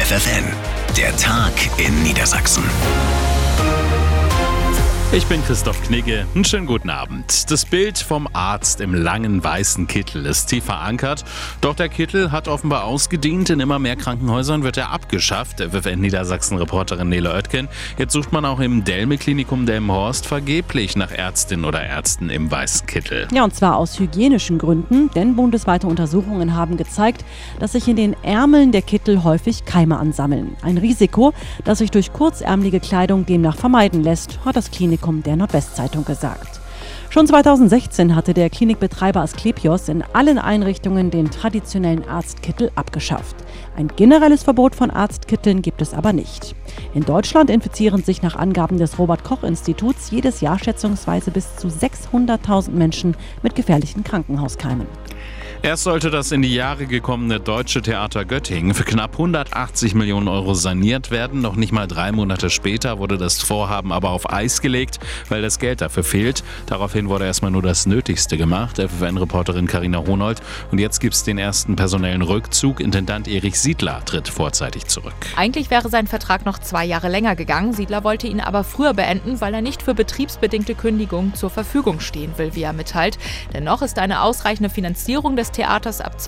FFN, der Tag in Niedersachsen. Ich bin Christoph Knigge. Einen schönen guten Abend. Das Bild vom Arzt im langen weißen Kittel ist tief verankert. Doch der Kittel hat offenbar ausgedient. In immer mehr Krankenhäusern wird er abgeschafft. FFN Niedersachsen-Reporterin Nele Oetken. Jetzt sucht man auch im Delme-Klinikum Delmenhorst vergeblich nach Ärztinnen oder Ärzten im weißen Kittel. Ja, und zwar aus hygienischen Gründen, denn bundesweite Untersuchungen haben gezeigt, dass sich in den Ärmeln der Kittel häufig Keime ansammeln. Ein Risiko, das sich durch kurzärmelige Kleidung demnach vermeiden lässt, hat das Klinikum der Nordwestzeitung gesagt. Schon 2016 hatte der Klinikbetreiber Asklepios in allen Einrichtungen den traditionellen Arztkittel abgeschafft. Ein generelles Verbot von Arztkitteln gibt es aber nicht. In Deutschland infizieren sich nach Angaben des Robert-Koch-Instituts jedes Jahr schätzungsweise bis zu 600.000 Menschen mit gefährlichen Krankenhauskeimen. Erst sollte das in die Jahre gekommene Deutsche Theater Göttingen für knapp 180 Millionen Euro saniert werden. Noch nicht mal 3 Monate später wurde das Vorhaben aber auf Eis gelegt, weil das Geld dafür fehlt. Daraufhin wurde erstmal nur das Nötigste gemacht. FFN-Reporterin Carina Honold. Und jetzt gibt es den ersten personellen Rückzug. Intendant Erich Siedler tritt vorzeitig zurück. Eigentlich wäre sein Vertrag noch 2 Jahre länger gegangen. Siedler wollte ihn aber früher beenden, weil er nicht für betriebsbedingte Kündigungen zur Verfügung stehen will, wie er mitteilt. Dennoch ist eine ausreichende Finanzierung des Theaters ab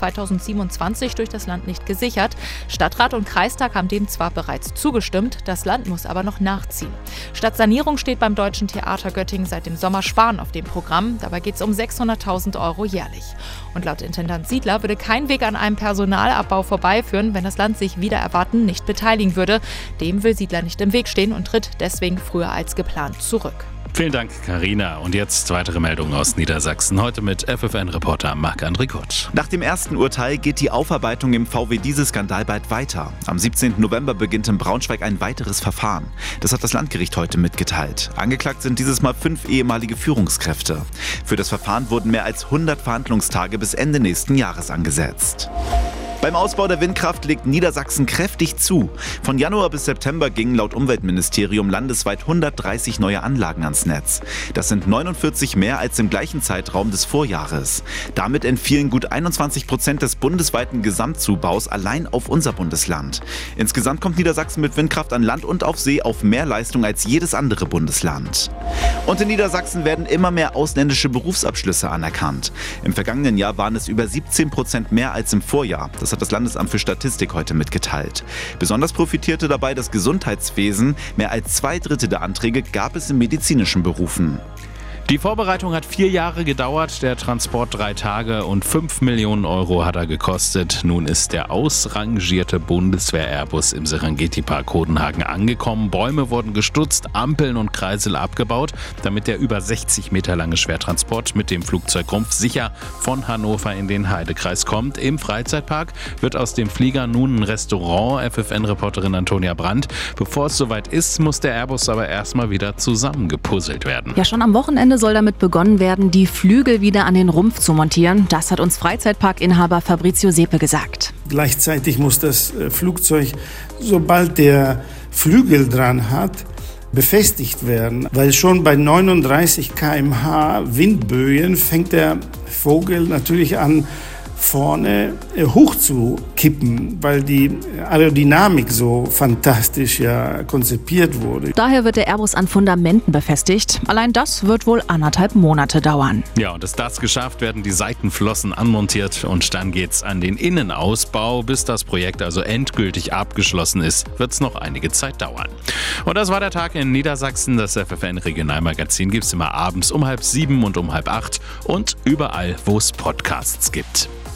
2027 durch das Land nicht gesichert. Stadtrat und Kreistag haben dem zwar bereits zugestimmt, das Land muss aber noch nachziehen. Statt Sanierung steht beim Deutschen Theater Göttingen seit dem Sommer Sparen auf dem Programm. Dabei geht es um 600.000 Euro jährlich. Und laut Intendant Siedler würde kein Weg an einem Personalabbau vorbeiführen, wenn das Land sich wider Erwarten nicht beteiligen würde. Dem will Siedler nicht im Weg stehen und tritt deswegen früher als geplant zurück. Vielen Dank, Carina. Und jetzt weitere Meldungen aus Niedersachsen. Heute mit FFN-Reporter Marc-André Kurt. Nach dem ersten Urteil geht die Aufarbeitung im VW-Diesel-Skandal bald weiter. Am 17. November beginnt in Braunschweig ein weiteres Verfahren. Das hat das Landgericht heute mitgeteilt. Angeklagt sind dieses Mal 5 ehemalige Führungskräfte. Für das Verfahren wurden mehr als 100 Verhandlungstage bis Ende nächsten Jahres angesetzt. Beim Ausbau der Windkraft legt Niedersachsen kräftig zu. Von Januar bis September gingen laut Umweltministerium landesweit 130 neue Anlagen ans Netz. Das sind 49 mehr als im gleichen Zeitraum des Vorjahres. Damit entfielen gut 21% des bundesweiten Gesamtzubaus allein auf unser Bundesland. Insgesamt kommt Niedersachsen mit Windkraft an Land und auf See auf mehr Leistung als jedes andere Bundesland. Und in Niedersachsen werden immer mehr ausländische Berufsabschlüsse anerkannt. Im vergangenen Jahr waren es über 17% mehr als im Vorjahr. Das hat das Landesamt für Statistik heute mitgeteilt. Besonders profitierte dabei das Gesundheitswesen. Mehr als 2/3 der Anträge gab es in medizinischen Berufen. Die Vorbereitung hat 4 Jahre gedauert, der Transport 3 Tage und 5 Millionen Euro hat er gekostet. Nun ist der ausrangierte Bundeswehr-Airbus im Serengeti-Park Hodenhagen angekommen. Bäume wurden gestutzt, Ampeln und Kreisel abgebaut, damit der über 60 Meter lange Schwertransport mit dem Flugzeugrumpf sicher von Hannover in den Heidekreis kommt. Im Freizeitpark wird aus dem Flieger nun ein Restaurant, FFN-Reporterin Antonia Brandt. Bevor es soweit ist, muss der Airbus aber erstmal wieder zusammengepuzzelt werden. Ja, schon am Wochenende soll damit begonnen werden, die Flügel wieder an den Rumpf zu montieren. Das hat uns Freizeitparkinhaber Fabrizio Sepe gesagt. Gleichzeitig muss das Flugzeug, sobald der Flügel dran hat, befestigt werden, weil schon bei 39 km/h Windböen fängt der Vogel natürlich an, vorne hoch zu kippen, weil die Aerodynamik so fantastisch ja konzipiert wurde. Daher wird der Airbus an Fundamenten befestigt. Allein das wird wohl 1,5 Monate dauern. Ja, und ist das geschafft, werden die Seitenflossen anmontiert und dann geht's an den Innenausbau. Bis das Projekt also endgültig abgeschlossen ist, wird's noch einige Zeit dauern. Und das war der Tag in Niedersachsen. Das FFN-Regionalmagazin gibt's immer abends um 6:30 und um 7:30 und überall, wo es Podcasts gibt.